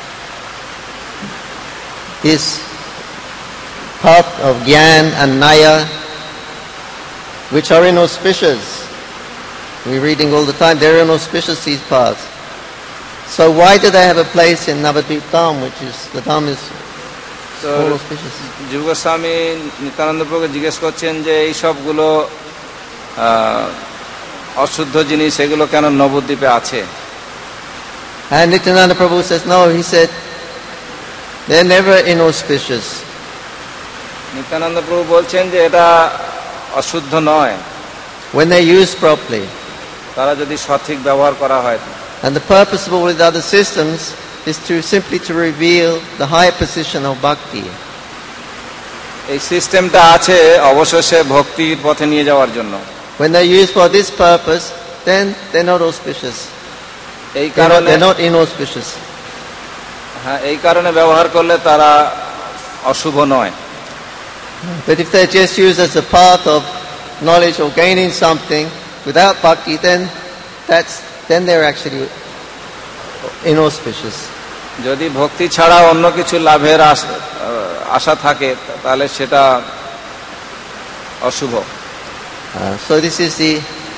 this path of Gyan and Naya, which are inauspicious, we're reading all the time, they're inauspicious, these paths. So why do they have a place in Navadvip Dham, which is, the Dham is তো all auspicious. যুগস্বামী Nityananda প্রভুকে জিজ্ঞেস করছেন যে এই সবগুলো আহ, অশুদ্ধ জিনিস এগুলো কেন নবদ্বীপে আছে? And Nityananda Prabhu says, no, he said, they're never inauspicious. Nityananda প্রভু বলছেন যে এটা অশুদ্ধ নয়, When they're used properly. তারা যদি সঠিক ব্যবহার করা হয়। And the purpose of all the other systems is to simply to reveal the higher position of bhakti. এই সিস্টেমটা আছে অবশেষে ভক্তির পথে নিয়ে যাওয়ার জন্য। When they're used for this purpose, then they're not auspicious. এই They're not, কারণে they're not inauspicious. হ্যাঁ, এই কারণে ব্যবহার করলে তারা অশুভ নয়। But if they're just used as a path of knowledge or gaining something without bhakti, then that's then they're actually inauspicious. যদি ভক্তি ছাড়া অন্য কিছু লাভের আশ- আশা থাকে তাহলে সেটা অশুভ। Uh, so this is the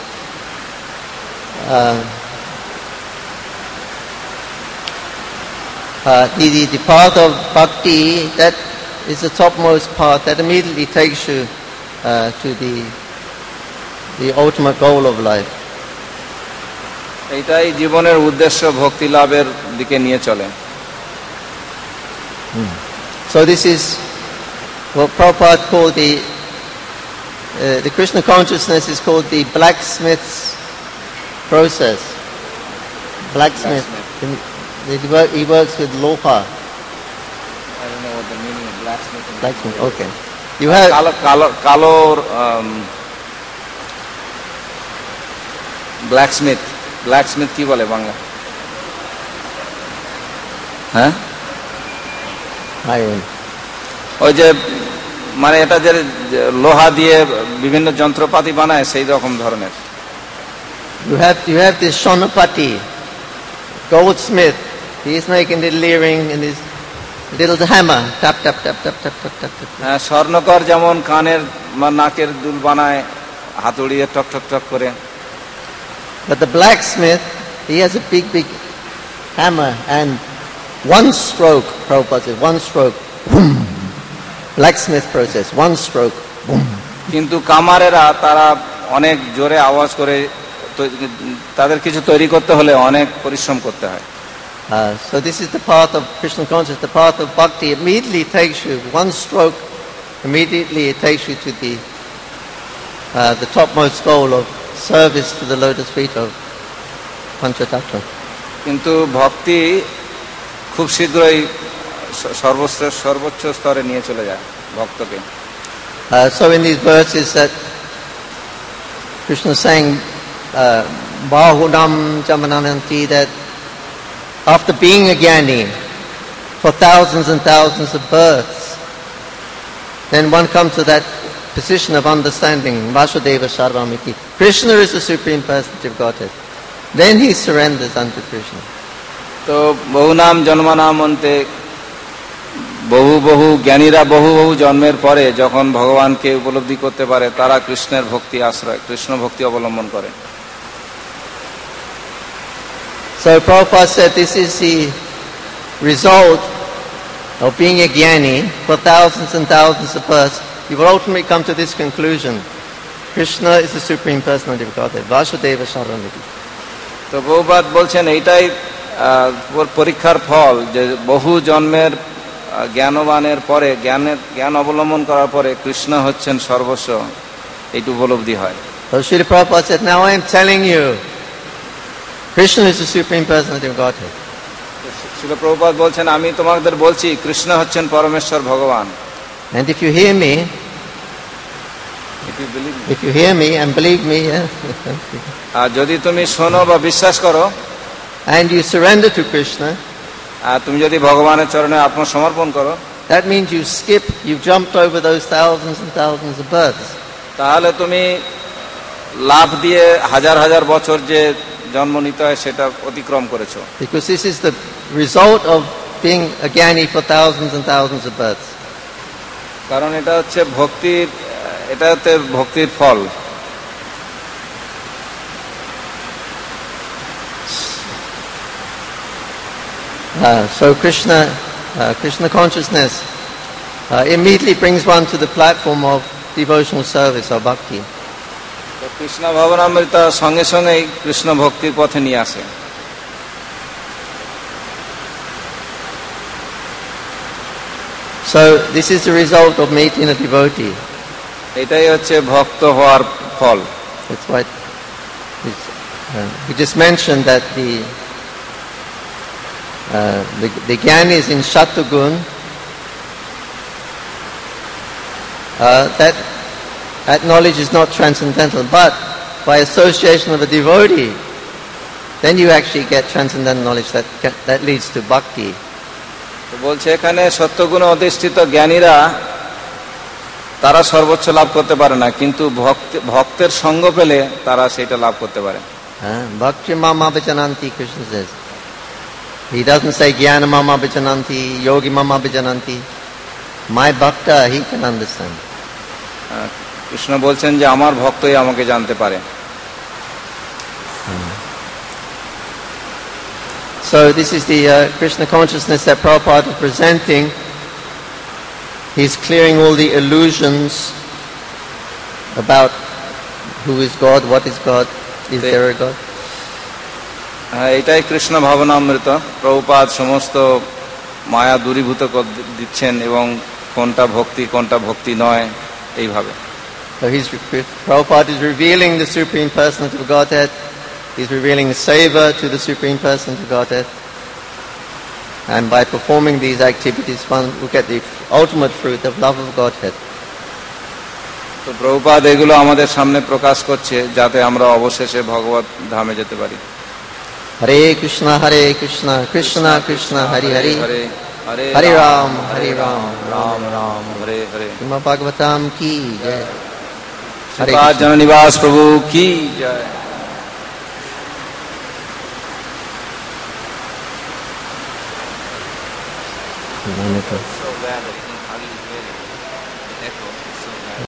uh, uh, the, the the path of bhakti. That is the topmost path that immediately takes you uh, to the the ultimate goal of life. এইটাই জীবনের উদ্দেশ্য, ভক্তি লাভের দিকে নিয়ে চলে। So this is what Prabhupada called the uh, the Krishna consciousness is called the blacksmith's process. Blacksmith. He, work, he works with loha. I don't know what the meaning of blacksmith is. Blacksmith. Okay. You have কালো কালো কালোর blacksmith blacksmith কি বলে বাংলা? হ্যাঁ, iron. ওই যে মানে এটা যে লোহা দিয়ে বিভিন্ন যন্ত্রপাতি বানায় সেই রকম ধরনের। You have you have this Shonapati, goldsmith. He is making little earring and his little hammer. Tap tap tap tap tap tap tap tap. হ্যাঁ, স্বর্ণকর যেমন কানের বা নাকের দুল বানায় হাতুড়ি দিয়ে টক টক টক করে। But the blacksmith, he has a big big hammer and one stroke. Prabhupada says one stroke. Boom. Blacksmith process. One stroke. Boom. কিন্তু কামারেরা তারা অনেক জোরে আওয়াজ করে, তো- তাদের কিছু তৈরি করতে হলে অনেক পরিশ্রম করতে হয়। Uh, so this is the path of Krishna consciousness, the path of bhakti. Immediately takes you, one stroke, immediately it takes you to the uh, the topmost goal of service to the lotus feet of Panchatattva. কিন্তু ভক্তি খুব শীঘ্রই স- সর্বোচ্চ সর্বোচ্চ স্তরে নিয়ে চলে যায় ভক্তকে। Uh, so in these verses that Krishna is saying, uh, Bahunam Jamanananti, that after being a Jnani for thousands and thousands of births, then one comes to that position of understanding, Vasudeva Sarvamiti. Krishna is the Supreme Personality of Godhead. Then he surrenders unto Krishna. তো বহু নাম জন্মনাম অন্তে, বহু বহু জ্ঞানীরা বহু বহু জন্মের পরে যখন ভগবানকে উপলব্ধি করতে পারে তারা কৃষ্ণের ভক্তি আশ্রয়, কৃষ্ণ ভক্তি অবলম্বন করে। So Prabhupada said this is the result of being a Jnani for thousands and thousands of births. You will ultimately come to this conclusion. Krishna is the Supreme Personality of Godhead. Vasudeva Sarvamiti. তো বহুপাদ বলছেন এইটাই আহ, পর- পরীক্ষার ফল, যে বহু জন্মের আহ, জ্ঞানবানের পরে, জ্ঞানের জ্ঞান অবলম্বন করার পরে কৃষ্ণ হচ্ছেন সর্বস্ব, এইটু উপলব্ধি হয়। So Srila Prabhupada said, now I am telling you, Krishna is the Supreme Personality of Godhead. শিল প্রভুপাদ বলছেন আমি তোমাদের বলছি কৃষ্ণ হচ্ছেন পরমেশ্বর ভগবান। And if you hear me, If you believe me. if you hear me and believe me, yeah, আর যদি তুমি শোনো বা বিশ্বাস করো, and you surrender to Krishna, আর তুমি যদি ভগবানের চরণে আত্মসমর্পণ করো, that means you skip, you've jumped over those thousands and thousands of births. তাহলে তুমি লাভ দিয়ে হাজার হাজার বছর যে জন্ম নিতে হয় সেটা অতিক্রম করেছো। Because this is the result of being a Jnani for thousands and thousands of births. কারণ এটা হচ্ছে ভক্তির, এটা হচ্ছে ভক্তির ফল। Uh, so Krishna, uh, Krishna consciousness uh, immediately brings one to the platform of devotional service or bhakti. তো কৃষ্ণ ভাবনামৃতা সঙ্গে সঙ্গেই কৃষ্ণ ভক্তির পথে নিয়ে আসে। So this is the result of meeting a devotee. এটাই হচ্ছে ভক্ত হওয়ার ফল। That's what it's, uh, we just mentioned that the uh, the, the Gyanis in Shatagun, uh, that that knowledge is not transcendental, but by association of a devotee, then you actually get transcendental knowledge that that leads to bhakti. তো বলছে এখানে সত্যগুণে অধিষ্ঠিত জ্ঞানীরা তারা সর্বোচ্চ লাভ করতে পারে না, কিন্তু ভক্তের সঙ্গ পেলে তারা সেটা লাভ করতে পারে। Bhakti mama bhajananti, Krishna says. He doesn't say jnana mama bhajananti, yogi mama bhajananti. My bhakta, he can understand. Krishna বলছেন যে আমার ভক্তই আমাকে জানতে পারে। So this is the uh, Krishna consciousness that Prabhupada is presenting. He's clearing all the illusions about who is God, what is God, is there a God. এটাই কৃষ্ণ ভাবনামৃত। প্রভুপাদ সমস্ত মায়া দূরীভূত দিচ্ছেন এবং কোনটা ভক্তি কোনটা ভক্তি নয় এইভাবে। So he's Prabhupada is revealing the Supreme Personality of Godhead. He's revealing the savor to the Supreme Personality of Godhead. And by performing these activities, one will get the ultimate fruit of love of Godhead. তো প্রভুপাদ এগুলো আমাদের সামনে প্রকাশ করছে যাতে আমরা অবশেষে ভগবত ধামে যেতে পারি। হরে কৃষ্ণ হরে কৃষ্ণ কৃষ্ণ কৃষ্ণ হরে হরে হরে হরে রাম হরে রাম রাম রাম হরে হরে। শ্রীমদ্ ভাগবতম কি জয়। শ্রীপাদ জননিবাস প্রভু কি জয়। Wonderful. So bad that you can hardly hear it. The echo is so bad.